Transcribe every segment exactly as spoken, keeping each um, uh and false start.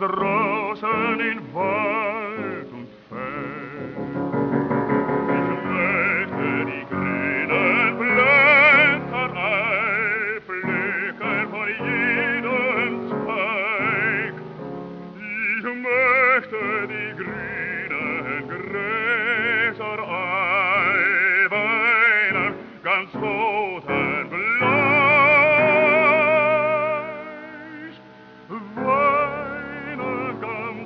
draußen in Wald und Feld. Ich möchte die grünen Blätter einpflücken von jedem Zweig. Ich möchte die grünen Gräser einweinen, ganz toten Bleich. Weinen ganz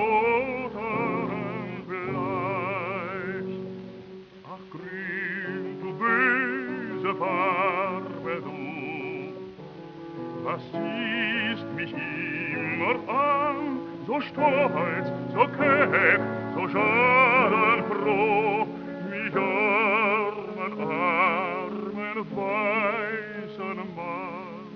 toten Bleich. Ach, grün, du böse Farbe, du, was siehst mich immer an, so stolz, so keck, so schadenfroh, mich armen, armen, weißen Mann.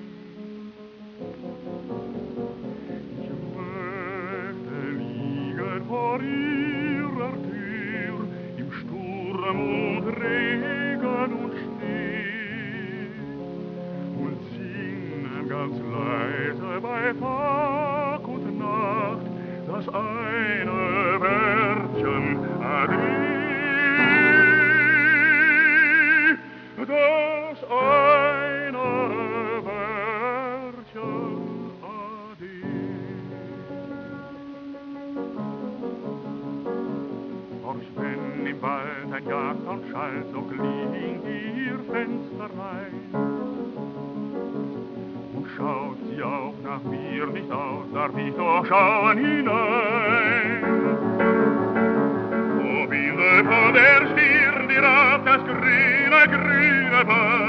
Ich möchte liegen vor ihrer Tür, im Sturm und Regen und Schnee, und singen ganz leise bei Tag und Nacht das eine Wörtchen Ade, das eine Wörtchen Ade. Horch, wenn im Wald ein Jagdhorn schallt, so klingt ihr Fenster rein. Schaut sie auch nach mir nicht aus, darf ich doch schauen hinein. Wo bildet von der Stirn die Rauch das grüne, grüne Band?